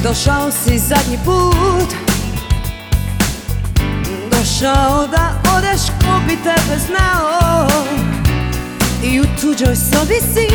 Došao si zadnji put, došao da odeš ko bi tebe znao, i u tuđoj sobi si.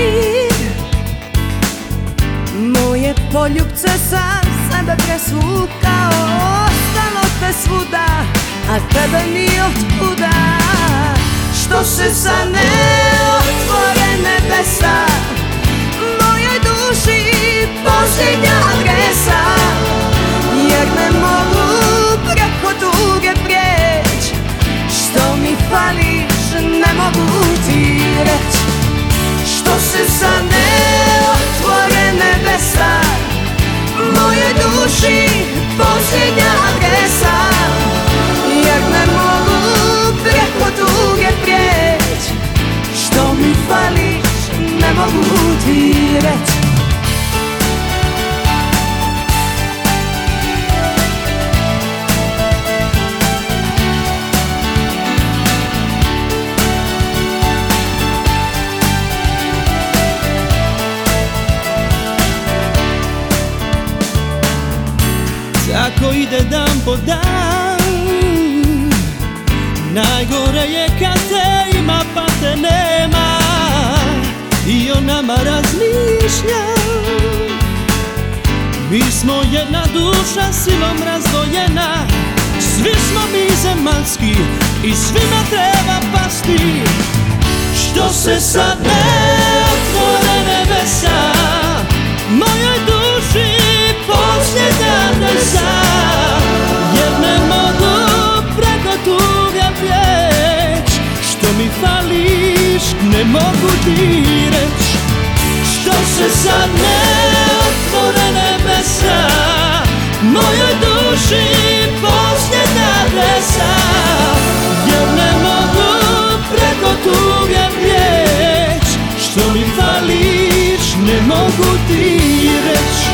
Moje poljubce sam sebe presvukao, ostalo te svuda, a tebe ni otkuda. Što se sa neotvore nebesa mojoj duši posljednja adresa, jer ne mogu preko tuge prijeć. Što mi fališ ne mogu ti reć. Što se sa neotvore nebesa mojoj duši posljednja adresa, jer ne mogu preko tuge prijeć. Što mi fališ ne mogu ti reć. Tako ide dan po dan, najgore je kad te ima pa te nema, i o nama razmišlja. Mi smo jedna duša silom razdvojena, svi smo mi zemaljski i svima treba pasti. Što se sad ne otvore nebesa mojoj duši posljednja adresa, jer ne mogu preko tuge prijeć. Što mi fališ ne mogu ti reć. Što se sad ne otvore nebesa mojoj duši posljednja adresa, jer ne mogu preko tuge prijeć. Što mi fališ ne mogu ti reć.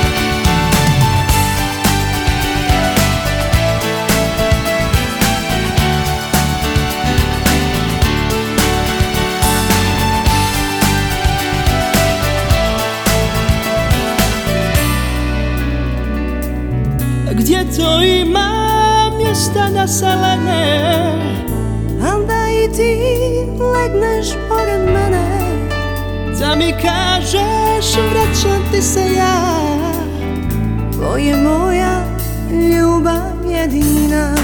Gdje to ima mjesta naselene, onda i ti legneš pored mene, da mi kažeš vraćam ti se ja. To je moja ljubav jedina.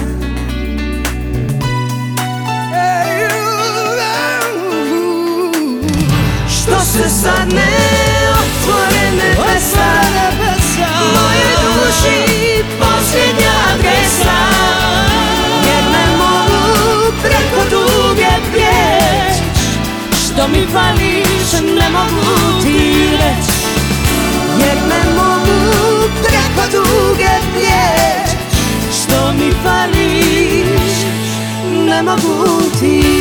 Što se sad ne otvore nebesa mojoj duši posljednja adresa, jer ne mogu preko tuge prijeć. Što mi fališ ne mogu ti reć, jer ne mogu preko tuge prijeć. Što mi fališ ne mogu ti